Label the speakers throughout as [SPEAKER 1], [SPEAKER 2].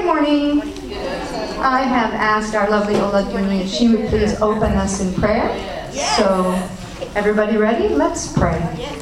[SPEAKER 1] Good morning. I have asked our lovely Oladuni if she would please open us in prayer. So, everybody ready? Let's pray.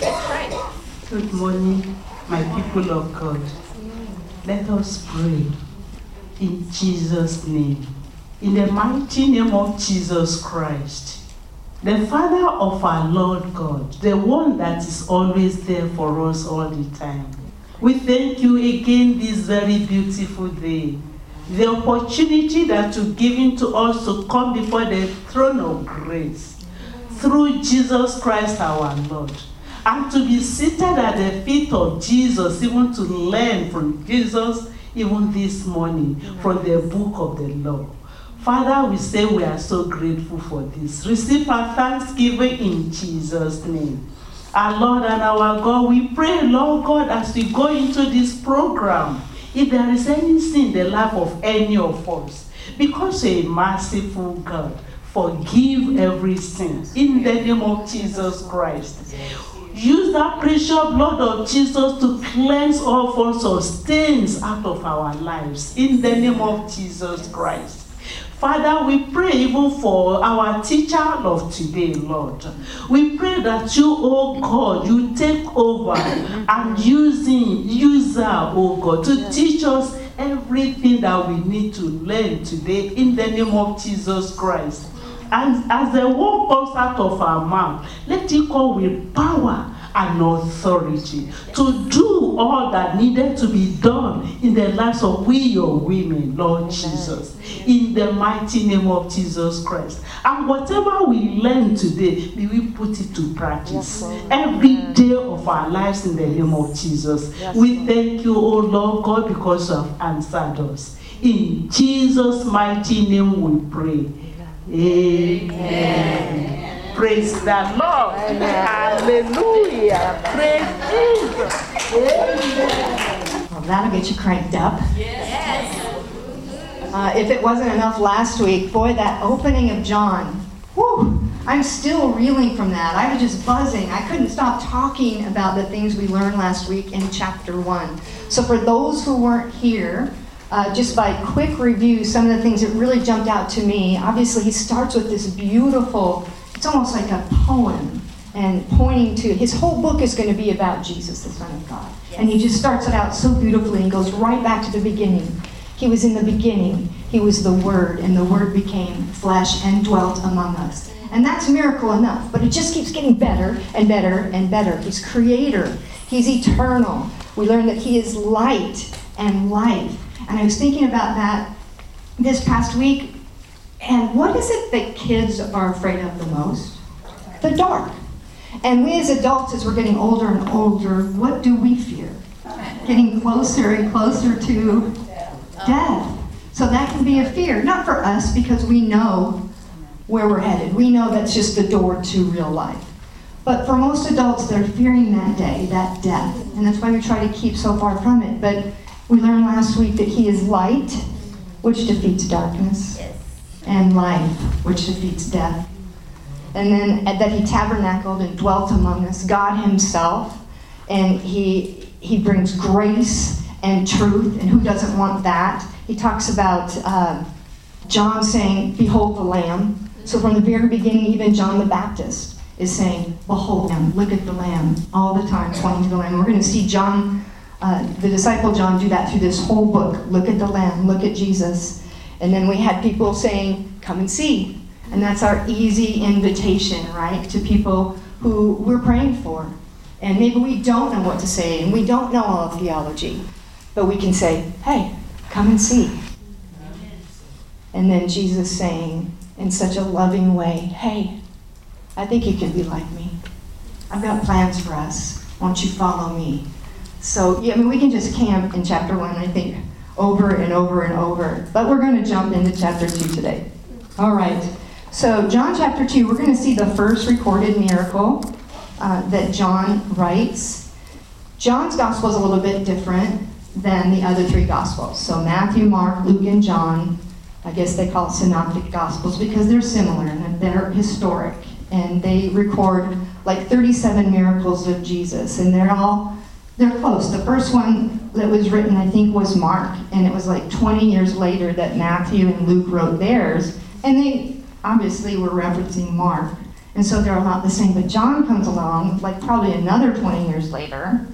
[SPEAKER 2] Good morning, my people of God. Let us pray in Jesus' name. In the mighty name of Jesus Christ, the Father of our Lord God, the one that is always there for us all the time. We thank you again this very beautiful day. The opportunity that you've given to us to come before the throne of grace through Jesus Christ our Lord, and to be seated at the feet of Jesus, even to learn from Jesus even this morning from the book of the law. Father, we say we are so grateful for this. Receive our thanksgiving in Jesus' name. Our Lord and our God, we pray, Lord God, as we go into this program, if there is any sin in the life of any of us, because you're a merciful God, forgive every sin in the name of Jesus Christ. Use that precious blood of Jesus to cleanse all forms of stains out of our lives in the name of Jesus Christ. Father, we pray even for our teacher of today, Lord. We pray that you, oh God, you take over and use her, oh God, to teach us everything that we need to learn today in the name of Jesus Christ. And as the word comes out of our mouth, let it come with power and authority to do all that needed to be done in the lives of we, your women, Lord Jesus, in the mighty name of Jesus Christ. And whatever we learn today, may we put it to practice every day of our lives in the name of Jesus. We thank you, O Lord God, because you have answered us. In Jesus' mighty name we pray. Amen. Praise the Lord. Hallelujah. Praise Jesus. Amen.
[SPEAKER 1] Well, that'll get you cranked up. Yes. If it wasn't enough last week, boy, that opening of John, whew, I'm still reeling from that. I was just buzzing. I couldn't stop talking about the things we learned last week in chapter 1. So for those who weren't here, just by quick review, some of the things that really jumped out to me, obviously he starts with this beautiful, it's almost like a poem, and pointing to, his whole book is going to be about Jesus, the Son of God. Yes. And he just starts it out so beautifully and goes right back to the beginning. He was in the beginning, he was the Word, and the Word became flesh and dwelt among us. And that's miracle enough, but it just keeps getting better and better and better. He's creator, he's eternal. We learn that he is light and life. And I was thinking about that this past week. And what is it that kids are afraid of the most? The dark. And we as adults, as we're getting older and older, what do we fear? Getting closer and closer to death. So that can be a fear. Not for us, because we know where we're headed. We know that's just the door to real life. But for most adults, they're fearing that day, that death. And that's why we try to keep so far from it. But we learned last week that he is light, which defeats darkness. And life, which defeats death. And then that he tabernacled and dwelt among us, God himself. And he brings grace and truth, and who doesn't want that? He talks about John saying, behold the Lamb. So from the very beginning, even John the Baptist is saying, behold him, look at the Lamb, all the time pointing to the Lamb. We're going to see John, the disciple John, do that through this whole book. Look at the Lamb, look at Jesus. And then we had people saying, come and see. And that's our easy invitation, right, to people who we're praying for. And maybe we don't know what to say, and we don't know all of theology. But we can say, hey, come and see. And then Jesus saying, in such a loving way, hey, I think you can be like me. I've got plans for us. Won't you follow me? So, yeah, I mean, we can just camp in chapter 1, I think, over and over and over. But we're going to jump into chapter 2 today. All right. So John chapter 2, we're going to see the first recorded miracle that John writes. John's gospel is a little bit different than the other 3 gospels. So Matthew, Mark, Luke, and John, I guess they call it synoptic gospels because they're similar and they're historic. And they record like 37 miracles of Jesus. And they're all They're close. The first one that was written, I think, was Mark, and it was like 20 years later that Matthew and Luke wrote theirs, and they obviously were referencing Mark, and so they're not the same. But John comes along, like probably another 20 years later,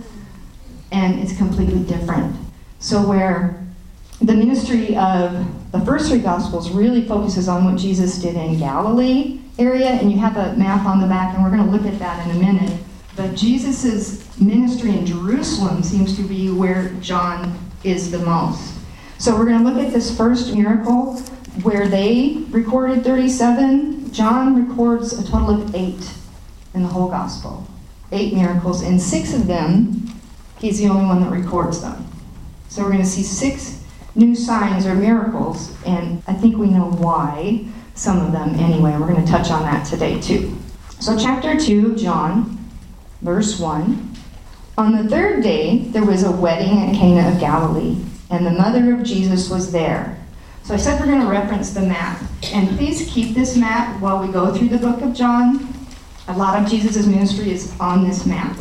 [SPEAKER 1] and it's completely different. So where the ministry of the first three Gospels really focuses on what Jesus did in Galilee area, and you have a map on the back, and we're going to look at that in a minute. But Jesus' ministry in Jerusalem seems to be where John is the most. So we're going to look at this first miracle where they recorded 37. John records a total of 8 in the whole gospel. 8 miracles, and 6 of them, he's the only one that records them. So we're going to see 6 new signs or miracles, and I think we know why, some of them anyway. We're going to touch on that today too. So chapter 2 of John, verse 1. On the 3rd day, there was a wedding at Cana of Galilee, and the mother of Jesus was there. So I said we're going to reference the map, and please keep this map while we go through the book of John. A lot of Jesus' ministry is on this map.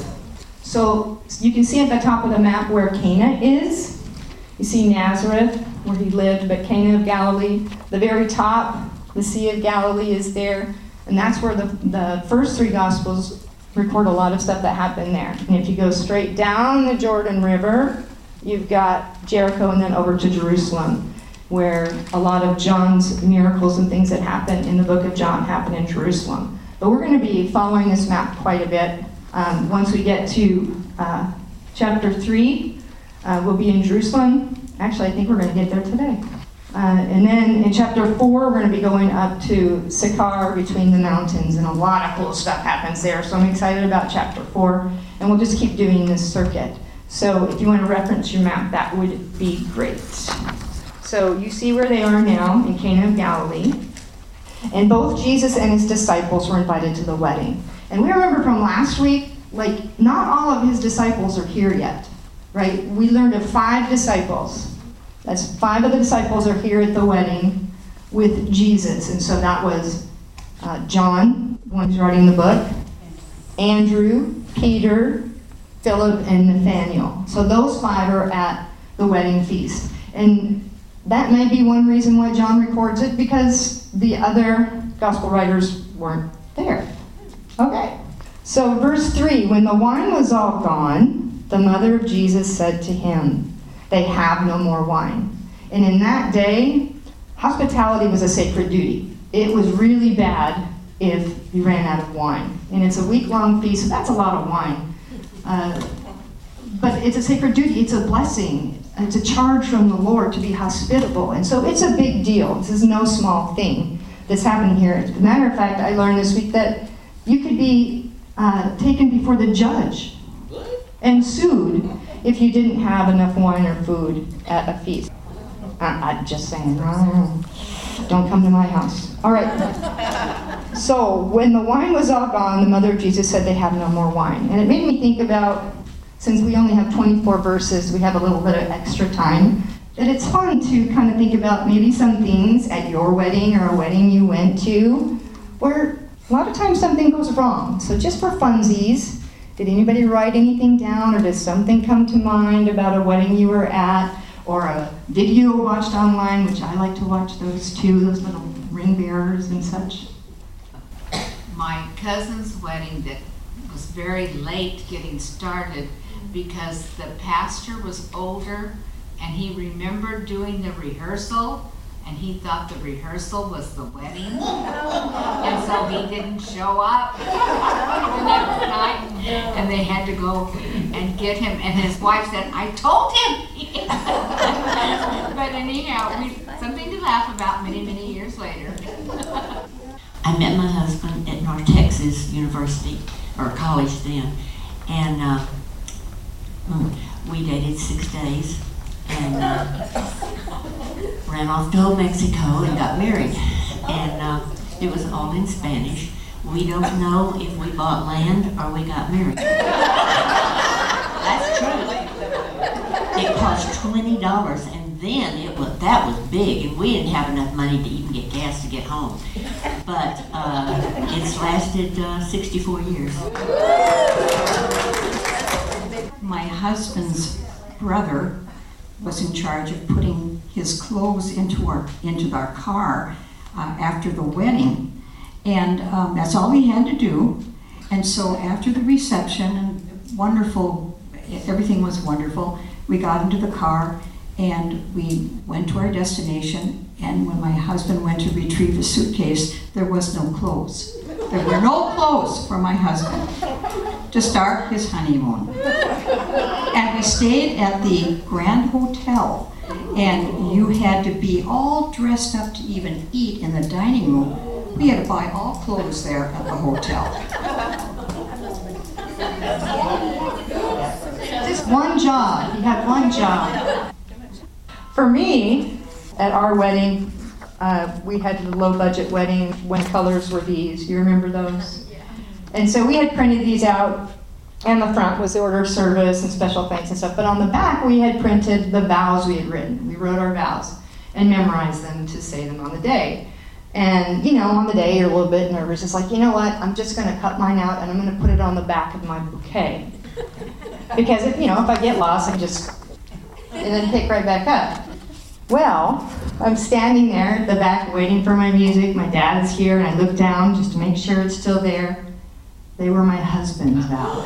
[SPEAKER 1] So you can see at the top of the map where Cana is. You see Nazareth, where he lived, but Cana of Galilee. The very top, the Sea of Galilee is there, and that's where the first 3 Gospels record a lot of stuff that happened there. And if you go straight down the Jordan River, you've got Jericho and then over to Jerusalem, where a lot of John's miracles and things that happen in the book of John happen in Jerusalem. But we're going to be following this map quite a bit. Once we get to chapter 3, we'll be in Jerusalem. Actually, I think we're going to get there today. And then in chapter 4, we're going to be going up to Sychar between the mountains, and a lot of cool stuff happens there. So I'm excited about chapter 4, and we'll just keep doing this circuit. So if you want to reference your map, that would be great. So you see where they are now in Cana of Galilee. And both Jesus and his disciples were invited to the wedding. And we remember from last week, like, not all of his disciples are here yet, right? We learned of 5 disciples. That's 5 of the disciples are here at the wedding with Jesus. And so that was John, the one who's writing the book, Andrew, Peter, Philip, and Nathaniel. So those 5 are at the wedding feast. And that may be one reason why John records it, because the other gospel writers weren't there. Okay. So verse 3, when the wine was all gone, the mother of Jesus said to him, "They have no more wine." And in that day, hospitality was a sacred duty. It was really bad if you ran out of wine. And it's a week-long feast, so that's a lot of wine. But it's a sacred duty. It's a blessing. It's a charge from the Lord to be hospitable. And so it's a big deal. This is no small thing that's happening here. As a matter of fact, I learned this week that you could be taken before the judge and sued if you didn't have enough wine or food at a feast. I'm just saying, don't come to my house. All right. So when the wine was all gone, the mother of Jesus said they have no more wine. And it made me think about, since we only have 24 verses, we have a little bit of extra time, that it's fun to kind of think about maybe some things at your wedding or a wedding you went to where a lot of times something goes wrong. So just for funsies, did anybody write anything down, or does something come to mind about a wedding you were at, or a video watched online, which I like to watch those too, those little ring bearers and such?
[SPEAKER 3] My cousin's wedding that was very late getting started because the pastor was older and he remembered doing the rehearsal, and he thought the rehearsal was the wedding. And so he didn't show up the next night, and they had to go and get him, and his wife said, "I told him." But anyhow, something to laugh about many, many years later.
[SPEAKER 4] I met my husband at North Texas University, or college then, and we dated 6 days, and ran off to Old Mexico and got married. And it was all in Spanish. We don't know if we bought land or we got married. That's true. It cost $20, and then that was big, and we didn't have enough money to even get gas to get home. But it's lasted 64 years.
[SPEAKER 5] my husband's brother was in charge of putting his clothes into our car after the wedding. And that's all he had to do. And so after the reception, and wonderful, everything was wonderful, we got into the car and we went to our destination. And when my husband went to retrieve his suitcase, there was no clothes. There were no clothes for my husband to start his honeymoon. And we stayed at the Grand Hotel, and you had to be all dressed up to even eat in the dining room. We had to buy all clothes there at the hotel.
[SPEAKER 1] Just one job. You had one job. For me, at our wedding, we had the low-budget wedding when colors were these. You remember those? And so we had printed these out, and the front was the order of service and special thanks and stuff. But on the back, we had printed the vows we had written. We wrote our vows and memorized them to say them on the day. And, you know, on the day, you're a little bit nervous. It's like, you know what? I'm just going to cut mine out, and I'm going to put it on the back of my bouquet. Because, if I get lost, and then pick right back up. Well, I'm standing there at the back waiting for my music. My dad is here, and I look down just to make sure it's still there. They were my husband's vows.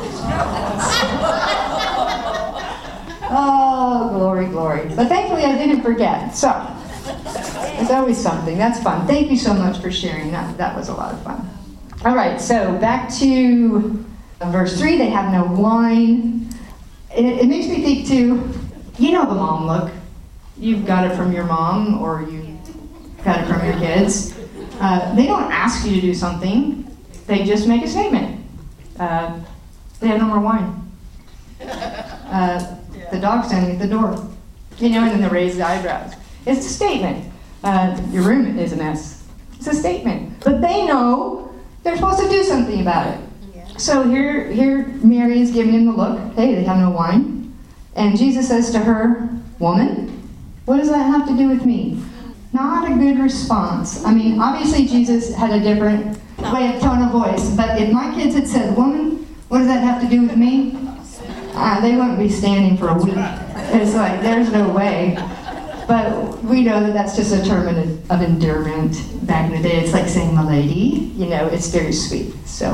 [SPEAKER 1] Oh, glory, glory. But thankfully I didn't forget. So, there's always something. That's fun. Thank you so much for sharing. That was a lot of fun. All right, so back to verse 3. They have no wine. It makes me think, too, you know the mom look. You've got it from your mom, or you got it from your kids. They don't ask you to do something. They just make a statement. They have no more wine. The dog's standing at the door. And then they raise the eyebrows. It's a statement. Your room is a mess. It's a statement. But they know they're supposed to do something about it. So here Mary is giving him the look. Hey, they have no wine. And Jesus says to her, woman, what does that have to do with me? Not a good response. I mean, obviously Jesus had a different way of tone of voice, but if my kids had said, woman, what does that have to do with me? They wouldn't be standing for a week. It's like, there's no way. But we know that that's just a term of endearment. Back in the day, it's like saying my lady. It's very sweet. So,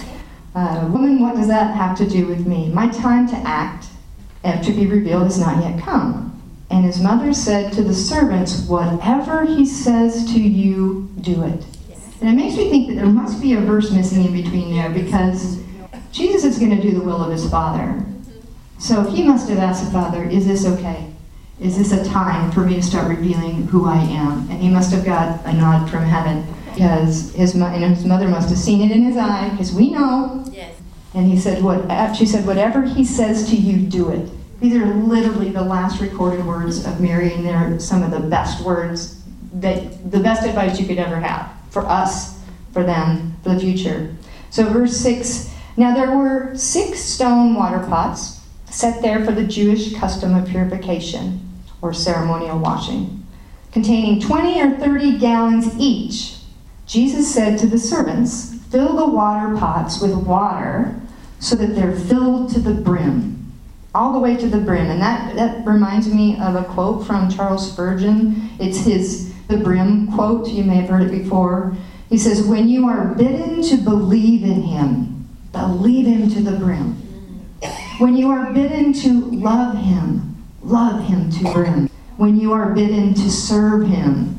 [SPEAKER 1] woman, what does that have to do with me? My time to act and to be revealed has not yet come. And his mother said to the servants, whatever he says to you, do it. And it makes me think that there must be a verse missing in between there, because Jesus is going to do the will of his Father. So he must have asked the Father, is this okay? Is this a time for me to start revealing who I am? And he must have got a nod from heaven, because his mother must have seen it in his eye, because we know. Yes. And she said, whatever he says to you, do it. These are literally the last recorded words of Mary, and they're some of the best words, the best advice you could ever have for us, for them, for the future. So verse 6, now there were 6 stone water pots set there for the Jewish custom of purification, or ceremonial washing, containing 20 or 30 gallons each. Jesus said to the servants, fill the water pots with water so that they're filled to the brim. All the way to the brim. And that reminds me of a quote from Charles Spurgeon. It's the brim quote. You may have heard it before. He says, when you are bidden to believe in him, believe him to the brim. When you are bidden to love him to the brim. When you are bidden to serve him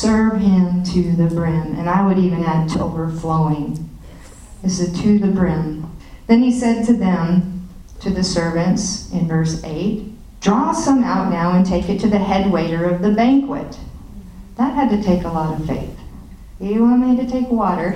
[SPEAKER 1] to the brim. And I would even add to overflowing. Is it to the brim? Then he said to them, to the servants in verse 8, draw some out now and take it to the head waiter of the banquet. That had to take a lot of faith. You want me to take water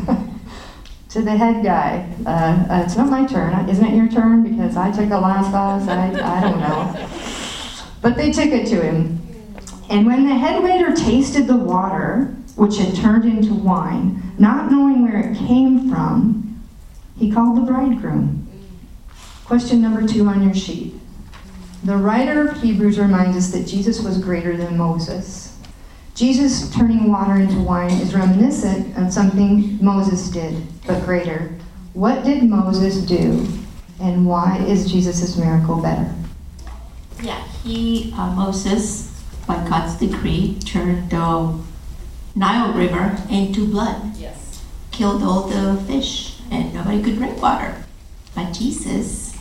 [SPEAKER 1] to the head guy? It's not my turn. Isn't it your turn? Because I took the last class. I don't know. But they took it to him. And when the head waiter tasted the water, which had turned into wine, not knowing where it came from, he called the bridegroom. Question number 2 on your sheet. The writer of Hebrews reminds us that Jesus was greater than Moses. Jesus turning water into wine is reminiscent of something Moses did, but greater. What did Moses do? And why is Jesus' miracle better?
[SPEAKER 4] Yeah, Moses, by God's decree, turned the Nile River into blood.
[SPEAKER 6] Yes.
[SPEAKER 4] Killed all the fish, and nobody could drink water. But Jesus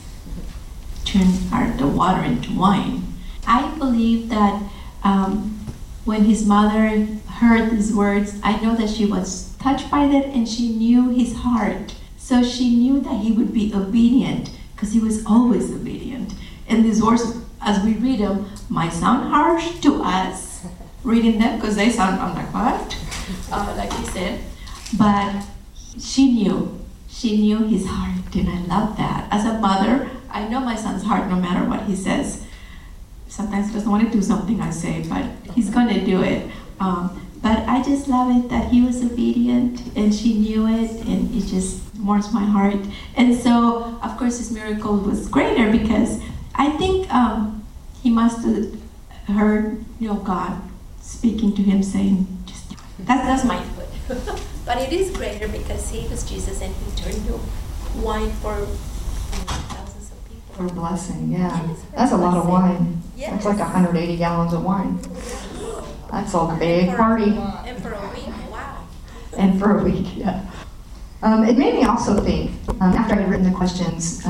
[SPEAKER 4] turned the water into wine. I believe that when his mother heard these words, I know that she was touched by that, and she knew his heart. So she knew that he would be obedient, because he was always obedient. And these words, as we read them, might sound harsh to us, reading them, because they sound, I'm like, what? Like he said. But she knew his heart, and I love that. As a mother, I know my son's heart no matter what he says. Sometimes he doesn't want to do something I say, but he's going to do it. But I just love it that he was obedient, and she knew it, and it just warms my heart. And so, of course, his miracle was greater, because I think he must have heard, God speaking to him, saying, "Just do it." That's my input.
[SPEAKER 6] But it is greater because he was Jesus and he turned to wine for thousands of people.
[SPEAKER 1] For blessing, yeah.
[SPEAKER 6] Yes, for
[SPEAKER 1] That's a lot of
[SPEAKER 6] blessing.
[SPEAKER 1] wine.
[SPEAKER 6] Yes.
[SPEAKER 1] That's like 180 gallons of wine. That's a big
[SPEAKER 6] For-
[SPEAKER 1] party.
[SPEAKER 6] And for a week, wow.
[SPEAKER 1] And for a week, yeah. It made me also think, after I had written the questions,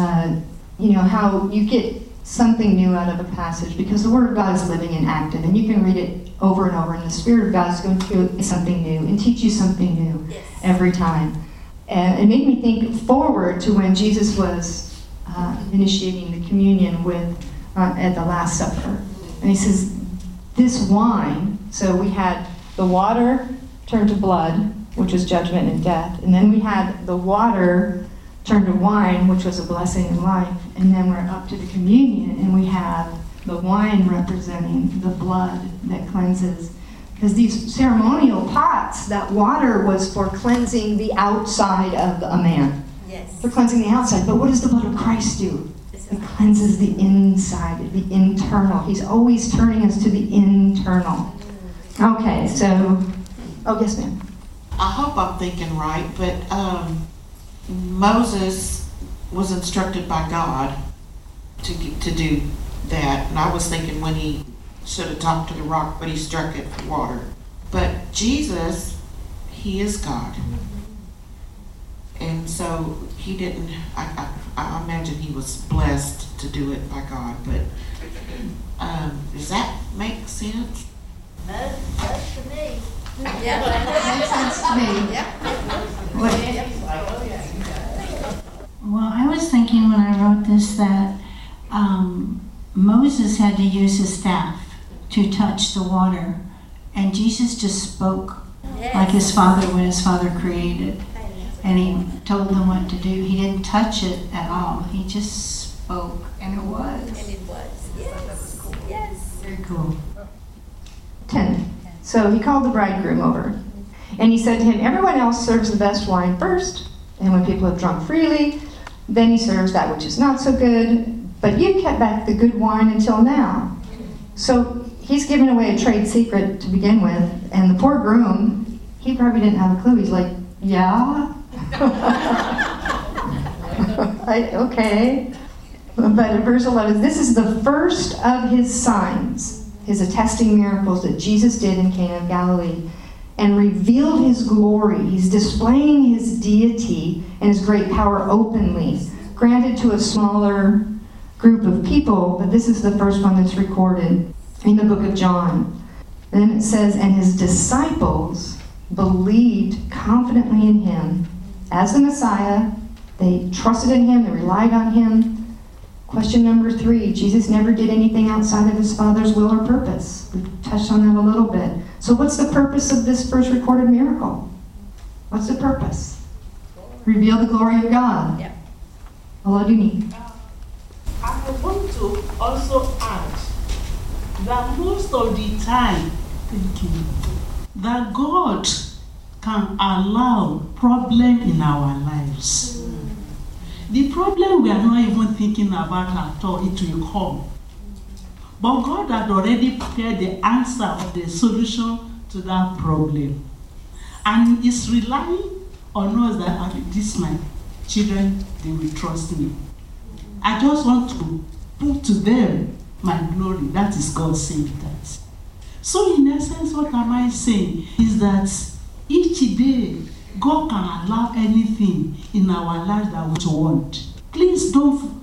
[SPEAKER 1] how you get something new out of a passage, because the Word of God is living and active, and you can read it over and over, and the Spirit of God is going to do something new and teach you something new
[SPEAKER 6] Yes.
[SPEAKER 1] every time. And it made me think forward to when Jesus was initiating the communion at the Last Supper. And he says, this wine, so we had the water turned to blood, which was judgment and death, and then we had the water turned to wine, which was a blessing and life, and then we're up to the communion, and we have the wine representing the blood that cleanses. Because these ceremonial pots, that water was for cleansing the outside of a man,
[SPEAKER 6] Yes.
[SPEAKER 1] for cleansing the outside. But what does the blood of Christ do? It cleanses the inside, the internal. He's always turning us to the internal. Okay, so, yes, ma'am.
[SPEAKER 7] I hope I'm thinking right, but Moses was instructed by God to do that, and I was thinking when he should have talked to the rock, but he struck it for water. But Jesus, he is God, and so he didn't. I imagine he was blessed to do it by God, but does that make sense?
[SPEAKER 6] That's to me. Yeah.
[SPEAKER 1] Makes sense to me.
[SPEAKER 8] Well, I was thinking when I wrote this that Moses had to use his staff to touch the water, and Jesus just spoke like his father when his father created, and he told them what to do. He didn't touch it at all. He just spoke, and it was.
[SPEAKER 6] And it was. Yes. Yes.
[SPEAKER 8] Very cool.
[SPEAKER 1] 10. So he called the bridegroom over, and he said to him, everyone else serves the best wine first, and when people have drunk freely, then he serves that which is not so good, but you kept back the good wine until now. So he's giving away a trade secret to begin with, and the poor groom, he probably didn't have a clue. He's like, yeah? Okay. But in verse 11, this is the first of his signs, his attesting miracles that Jesus did in Cana of Galilee, and revealed his glory. He's displaying his deity and his great power openly, granted to a smaller group of people, but this is the first one that's recorded in the book of John. Then it says, and his disciples believed confidently in him as the Messiah. They trusted in him, they relied on him. Question number 3, Jesus never did anything outside of his Father's will or purpose. We've touched on that a little bit. So what's the purpose of this first recorded miracle? What's the purpose? Reveal the glory of God.
[SPEAKER 6] Yep.
[SPEAKER 1] Oladuni.
[SPEAKER 2] I want to also add that most of the time, that God can allow problem in our lives. The problem we are not even thinking about at all, it will come. But God had already prepared the answer of the solution to that problem. And it's relying on us that this my children, they will trust me. I just want to put to them my glory. That is God saying that. So in essence, what am I saying is that each day, God can allow anything in our life that we want. Please don't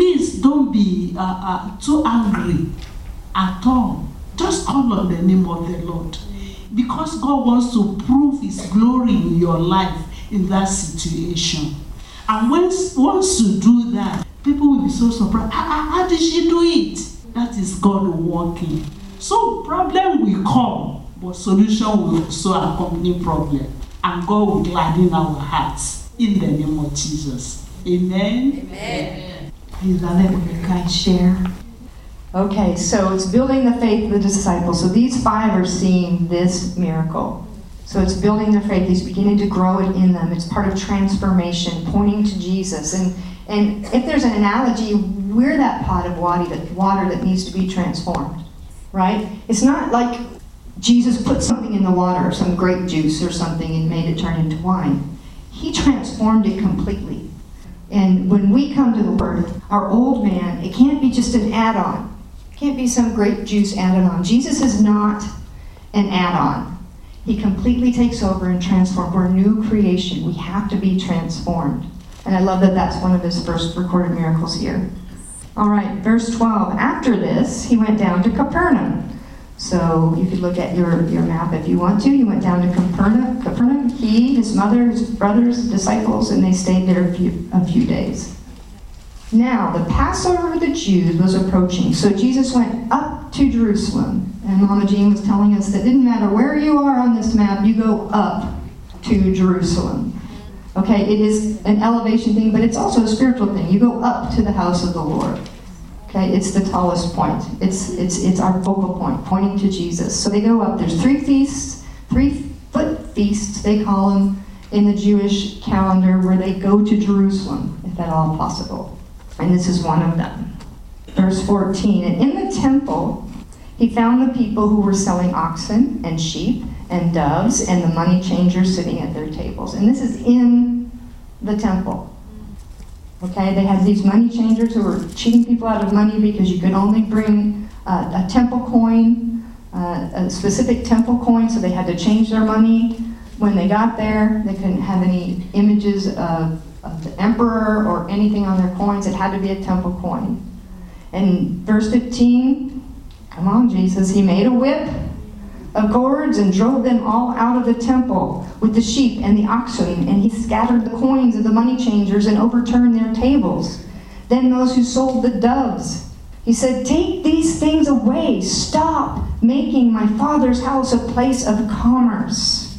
[SPEAKER 2] be too angry at all. Just call on the name of the Lord. Because God wants to prove His glory in your life in that situation. And once you do that, people will be so surprised. How did she do it? That is God working. So problem will come, but solution will also accompany problem. And God will gladden our hearts in the name of Jesus. Amen?
[SPEAKER 1] Amen. You love it when you guys share. Okay, so it's building the faith of the disciples. So these 5 are seeing this miracle. So it's building their faith. He's beginning to grow it in them. It's part of transformation, pointing to Jesus. And if there's an analogy, we're that pot of water that needs to be transformed, right? It's not like Jesus put something in the water, some grape juice or something, and made it turn into wine. He transformed it completely. And when we come to the Word, our old man, it can't be just an add-on. It can't be some grape juice added on. Jesus is not an add-on. He completely takes over and transforms. We're a new creation. We have to be transformed. And I love that that's one of his first recorded miracles here. All right, verse 12. After this, he went down to Capernaum. So you could look at your map if you want to. He went down to Capernaum. He, his mother, his brothers, disciples, and they stayed there a few days. Now, the Passover of the Jews was approaching, so Jesus went up to Jerusalem. And Mama Jean was telling us that it didn't matter where you are on this map, you go up to Jerusalem. Okay, it is an elevation thing, but it's also a spiritual thing. You go up to the house of the Lord. Okay, it's the tallest point. It's our focal point, pointing to Jesus. So they go up. There's 3 feasts, 3-foot feasts, they call them in the Jewish calendar, where they go to Jerusalem, if at all possible. And this is one of them. Verse 14, and in the temple, he found the people who were selling oxen and sheep and doves and the money changers sitting at their tables. And this is in the temple. Okay, they had these money changers who were cheating people out of money because you could only bring a temple coin, a specific temple coin, so they had to change their money. When they got there, they couldn't have any images of the emperor or anything on their coins. It had to be a temple coin. And verse 15, come on, Jesus, he made a whip of cords and drove them all out of the temple with the sheep and the oxen, and he scattered the coins of the money changers and overturned their tables. Then those who sold the doves, he said, take these things away. Stop making my Father's house a place of commerce.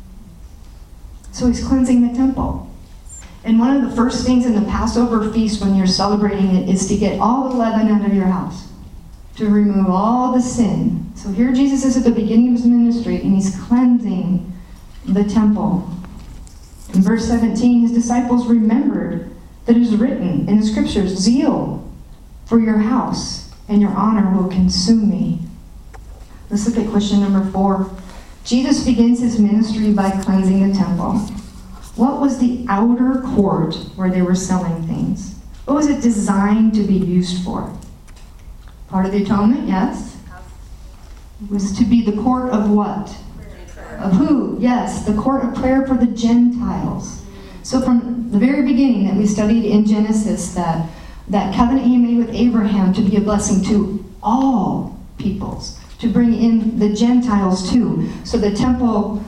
[SPEAKER 1] So he's cleansing the temple. And one of the first things in the Passover feast when you're celebrating it is to get all the leaven out of your house, to remove all the sin. So here Jesus is at the beginning of his ministry, and he's cleansing the temple. In verse 17, his disciples remembered that it is written in the scriptures, zeal for your house and your honor will consume me. Let's look at question number 4. Jesus begins his ministry by cleansing the temple. What was the outer court where they were selling things? What was it designed to be used for? Part of the atonement, yes. It was to be the court of what? Of who? Yes, the court of prayer for the Gentiles. So from the very beginning that we studied in Genesis, that covenant he made with Abraham to be a blessing to all peoples, to bring in the Gentiles too. So the temple,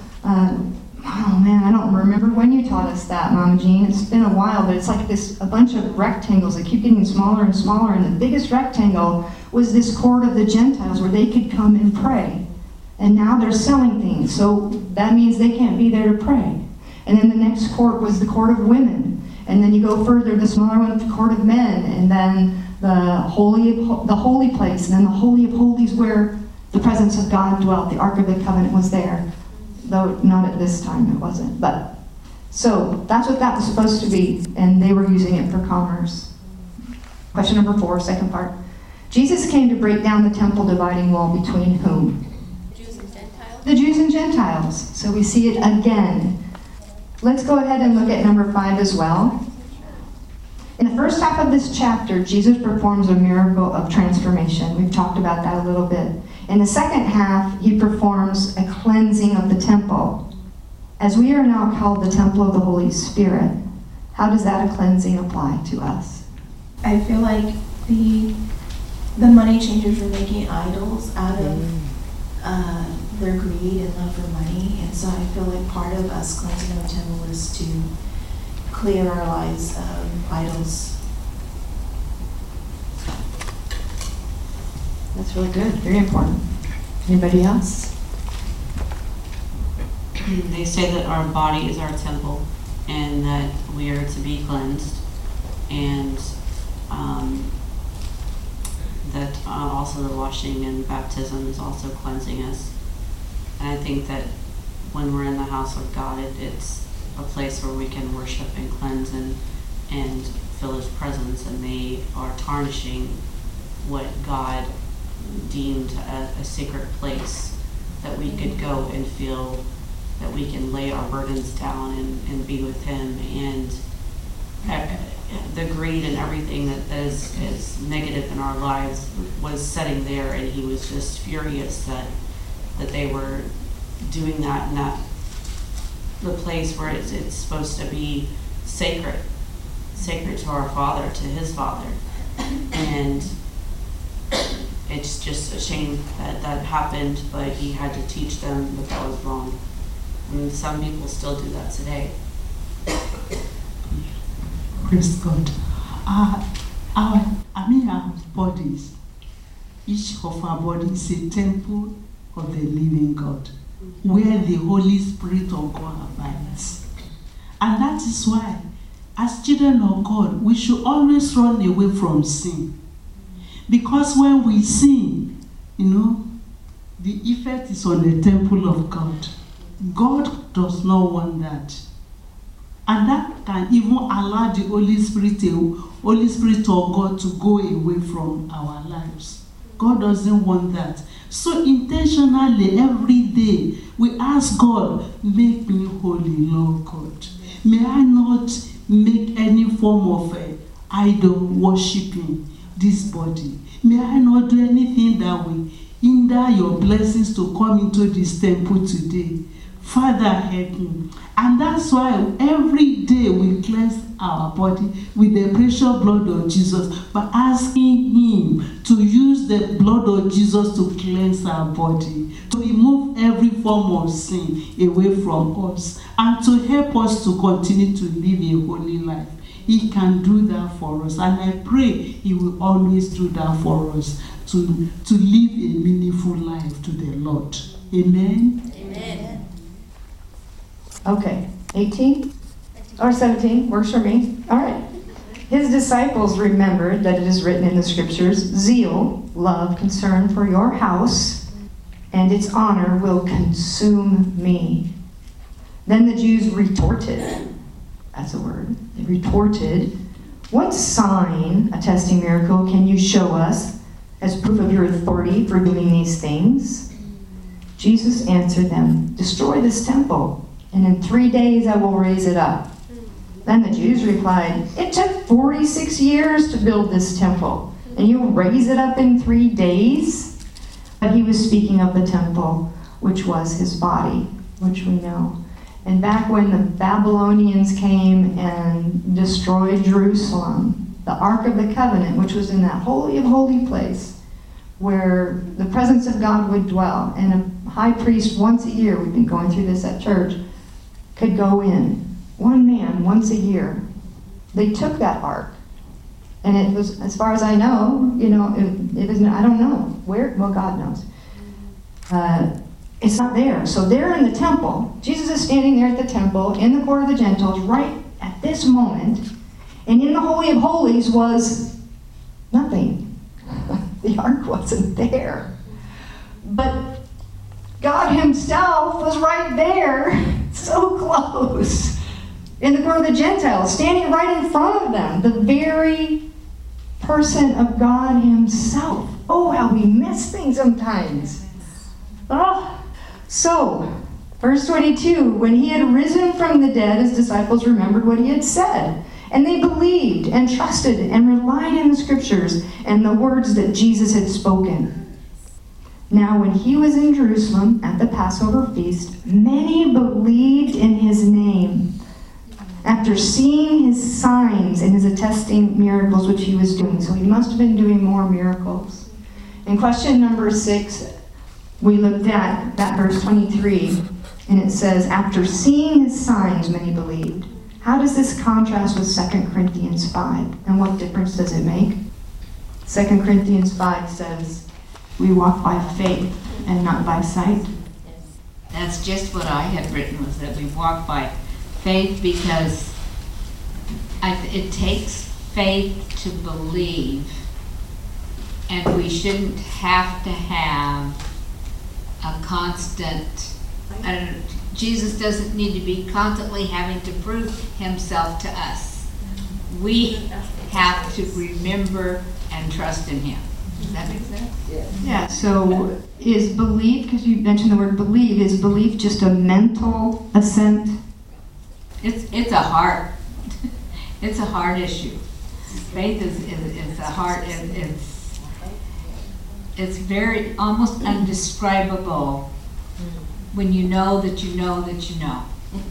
[SPEAKER 1] oh man, I don't remember when you taught us that, Mama Jean. It's been a while, but it's like a bunch of rectangles that keep getting smaller and smaller, and the biggest rectangle was this court of the Gentiles where they could come and pray. And now they're selling things, so that means they can't be there to pray. And then the next court was the court of women. And then you go further, the smaller one, the court of men. And then the holy place. And then the Holy of Holies where the presence of God dwelt. The Ark of the Covenant was there. Though not at this time, it wasn't. But so that's what that was supposed to be. And they were using it for commerce. Question number 4, second part. Jesus came to break down the temple dividing wall between whom? The Jews and Gentiles. So we see it again. Let's go ahead and look at number 5 as well. In the first half of this chapter, Jesus performs a miracle of transformation. We've talked about that a little bit. In the second half, he performs a cleansing of the temple. As we are now called the temple of the Holy Spirit, how does that cleansing apply to us?
[SPEAKER 6] I feel like the money changers were making idols out of their greed and love for money, and so I feel like part of us cleansing the temple is to clear our lives of idols.
[SPEAKER 1] That's really good. Very important. Anybody else?
[SPEAKER 9] They say that our body is our temple and that we are to be cleansed, and that also the washing and baptism is also cleansing us. And I think that when we're in the house of God, it's a place where we can worship and cleanse and feel His presence, and they are tarnishing what God deemed a sacred place that we could go and feel that we can lay our burdens down and be with Him. And the greed and everything that is negative in our lives was sitting there, and He was just furious that they were doing that in the place where it's supposed to be sacred to our Father, to His Father. And it's just a shame that happened, but He had to teach them that was wrong. And some people still do that today.
[SPEAKER 2] Praise God. Our bodies, each of our bodies is a temple of the living God, where the Holy Spirit of God abides. And that is why, as children of God, we should always run away from sin. Because when we sin, the effect is on the temple of God. God does not want that. And that can even allow the Holy Spirit of God to go away from our lives. God doesn't want that. So intentionally, every day, we ask God, make me holy, Lord God. May I not make any form of idol worshiping this body. May I not do anything that will hinder your blessings to come into this temple today. Father, help me. And that's why every day we cleanse our body with the precious blood of Jesus, by asking Him to use the blood of Jesus to cleanse our body, to remove every form of sin away from us, and to help us to continue to live a holy life. He can do that for us, and I pray He will always do that for us, to live a meaningful life to the Lord. Amen?
[SPEAKER 6] Amen.
[SPEAKER 1] Okay, 18 or 17 works for me. All right. His disciples remembered that it is written in the scriptures, zeal, love, concern for your house, and its honor will consume me. Then the Jews retorted. That's a word. They retorted, what sign, a testing miracle, can you show us as proof of your authority for doing these things? Jesus answered them, destroy this temple, and in 3 days I will raise it up. Then the Jews replied, it took 46 years to build this temple, and you raise it up in 3 days? But he was speaking of the temple, which was his body, which we know. And back when the Babylonians came and destroyed Jerusalem, the Ark of the Covenant, which was in that holy of holy place, where the presence of God would dwell, and a high priest once a year, we've been going through this at church, could go in, one man once a year. They took that ark, and it was, as far as I know, it was, I don't know where, well, God knows. It's not there. So they're in the temple. Jesus is standing there at the temple in the court of the Gentiles right at this moment, and in the Holy of Holies was nothing. The ark wasn't there. But God Himself was right there, so close, in the court of the Gentiles, standing right in front of them, the very person of God Himself. Oh, how we miss things sometimes. Oh. So, verse 22, when He had risen from the dead, His disciples remembered what He had said, And they believed and trusted and relied in the scriptures and the words that Jesus had spoken. Now, when he was in Jerusalem at the Passover feast, many believed in his name after seeing his signs and his attesting miracles which he was doing. So he must have been doing more miracles. In question number 6, we looked at that verse 23, and it says, after seeing his signs, many believed. How does this contrast with 2 Corinthians 5? And what difference does it make? 2 Corinthians 5 says, we walk by faith and not by sight.
[SPEAKER 3] That's just what I had written, was that we walk by faith because it takes faith to believe, and we shouldn't have to have a constant, Jesus doesn't need to be constantly having to prove himself to us. We have to remember and trust in him. Does that make sense?
[SPEAKER 1] Yeah, so is belief, because you mentioned the word believe, is belief just a mental assent?
[SPEAKER 3] It's a heart. It's a heart issue. Faith is a heart. It's very almost undescribable when you know that you know that you know.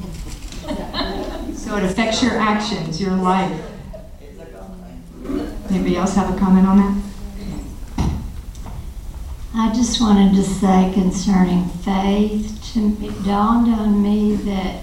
[SPEAKER 1] So it affects your actions, your life. Anybody else have a comment on that?
[SPEAKER 8] I just wanted to say concerning faith, it dawned on me that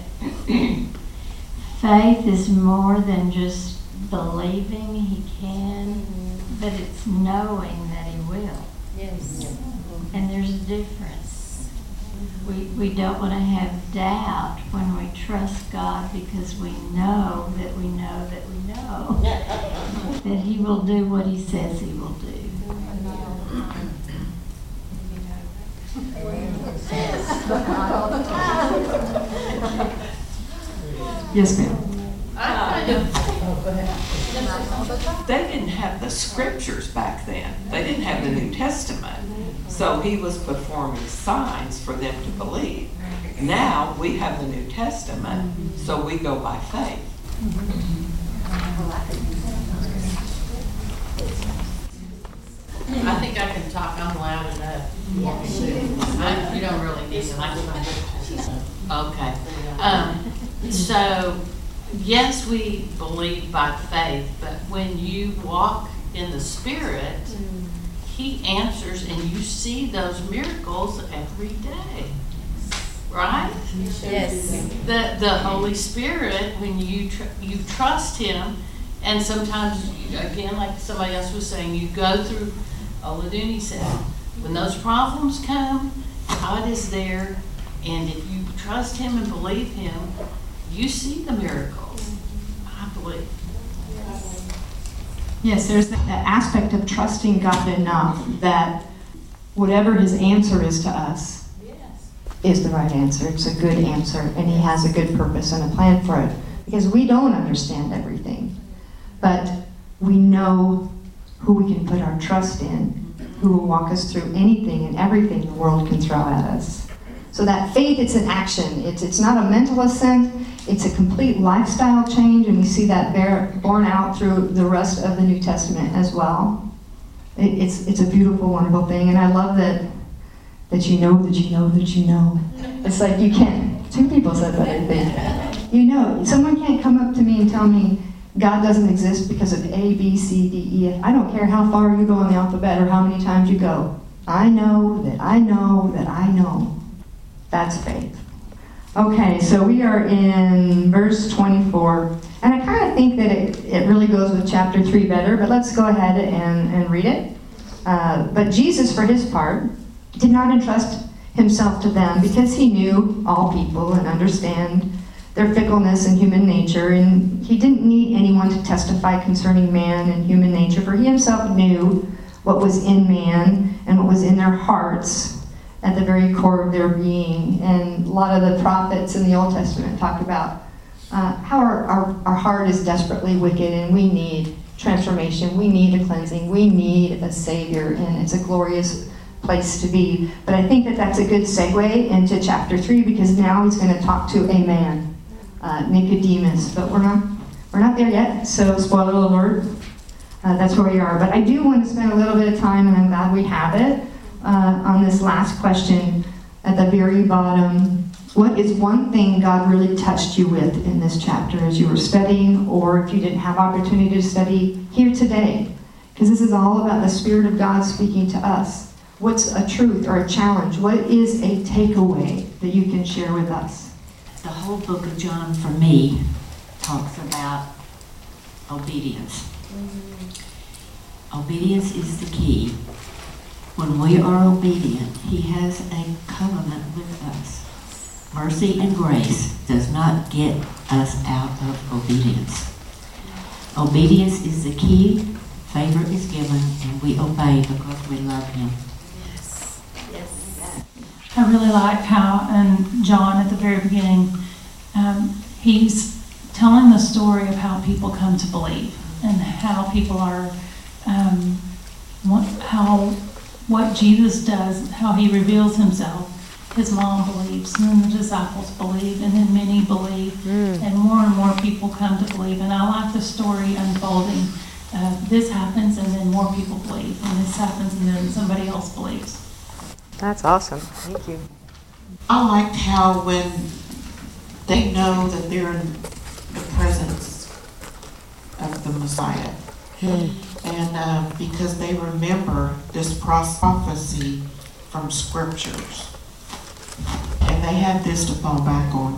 [SPEAKER 8] faith is more than just believing he can, but it's knowing that he will.
[SPEAKER 10] Yes.
[SPEAKER 8] And there's a difference. We don't want to have doubt when we trust God, because we know that we know that we know that he will do what he says he will do.
[SPEAKER 1] Yes, ma'am.
[SPEAKER 11] They didn't have the scriptures back then. They didn't have the New Testament. So he was performing signs for them to believe. Now we have the New Testament, so we go by faith.
[SPEAKER 10] I think I can talk. I'm loud enough. You don't really need to. Okay. So, yes, we believe by faith, but when you walk in the Spirit, he answers and you see those miracles every day. Right?
[SPEAKER 3] Yes.
[SPEAKER 10] The Holy Spirit, when you trust him, and sometimes, again, like somebody else was saying, you go through, Oladuni said, when those problems come, God is there, and if you trust him and believe him, you see the miracles. I believe.
[SPEAKER 1] Yes, there's that aspect of trusting God enough that whatever his answer is to us is the right answer. It's a good answer, and he has a good purpose and a plan for it. Because we don't understand everything, but we know who we can put our trust in, who will walk us through anything and everything the world can throw at us. So that faith, it's an action. It's not a mental assent. It's a complete lifestyle change, and we see that borne out through the rest of the New Testament as well. It's a beautiful, wonderful thing, and I love that you know that you know that you know. It's like you can't. 2 people said that, I think. You know, someone can't come up to me and tell me God doesn't exist because of A, B, C, D, E, F. I don't care how far you go in the alphabet or how many times you go. I know that I know that I know. That's faith. Okay, so we are in verse 24. And I kind of think that it really goes with chapter 3 better, but let's go ahead and read it. But Jesus, for his part, did not entrust himself to them because he knew all people and understand their fickleness and human nature, and he didn't need anyone to testify concerning man and human nature, for he himself knew what was in man and what was in their hearts at the very core of their being. And a lot of the prophets in the Old Testament talk about how our heart is desperately wicked, and we need transformation, we need a cleansing, we need a Savior, and it's a glorious place to be. But I think that that's a good segue into chapter 3, because now he's going to talk to a man, Nicodemus. But we're We're not there yet, so spoiler alert. That's where we are. But I do want to spend a little bit of time, and I'm glad we have it, on this last question at the very bottom. What is one thing God really touched you with in this chapter as you were studying, or if you didn't have opportunity to study here today? Because this is all about the Spirit of God speaking to us. What's a truth or a challenge? What is a takeaway that you can share with us?
[SPEAKER 12] The whole book of John, for me, talks about obedience. Obedience is the key. When we are obedient, He has a covenant with us. Mercy and grace does not get us out of obedience. Obedience is the key. Favor is given, and we obey because we love Him.
[SPEAKER 13] I really like how John at the very beginning, he's telling the story of how people come to believe and how people are, what Jesus does, how He reveals Himself. His mom believes, and then the disciples believe, and then many believe, and more people come to believe. And I like the story unfolding. This happens, and then more people believe, and this happens, and then somebody else believes.
[SPEAKER 1] That's awesome. Thank you.
[SPEAKER 7] I liked how when they know that they're in the presence of the Messiah, and because they remember this prophecy from scriptures, and they have this to fall back on.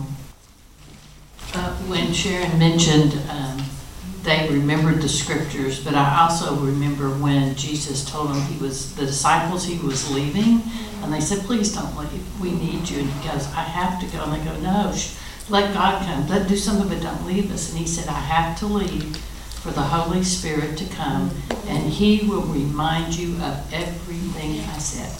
[SPEAKER 10] When Sharon mentioned they remembered the scriptures, but I also remember when Jesus told them the disciples he was leaving, and they said, please don't leave, we need you. And he goes, I have to go. And they go, no, let God come, let do something, but don't leave us. And he said, I have to leave for the Holy Spirit to come, and He will remind you of everything I said.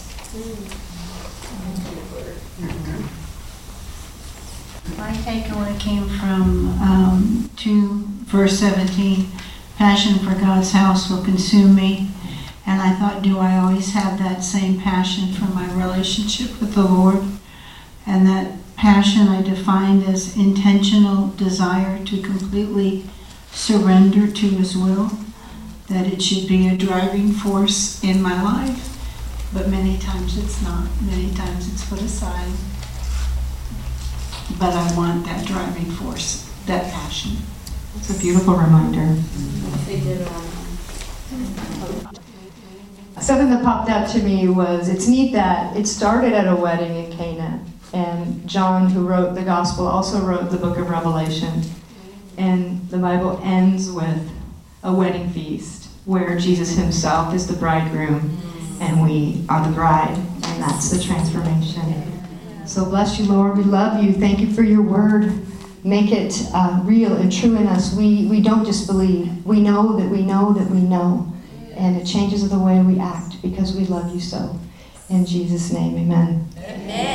[SPEAKER 8] My takeaway came from 2 verse 17. Passion for God's house will consume me. And I thought, do I always have that same passion for my relationship with the Lord? And that passion I defined as intentional desire to completely surrender to His will. That it should be a driving force in my life. But many times it's not. Many times it's put aside. But I want that driving force, that passion.
[SPEAKER 1] It's a beautiful reminder. Something that popped out to me was, it's neat that it started at a wedding in Cana, and John, who wrote the gospel, also wrote the book of Revelation. And the Bible ends with a wedding feast where Jesus Himself is the bridegroom and we are the bride, and that's the transformation. So bless you, Lord. We love you. Thank you for your word. Make it real and true in us. We don't just believe. We know that we know that we know. And it changes the way we act because we love you so. In Jesus' name, amen.
[SPEAKER 4] Amen.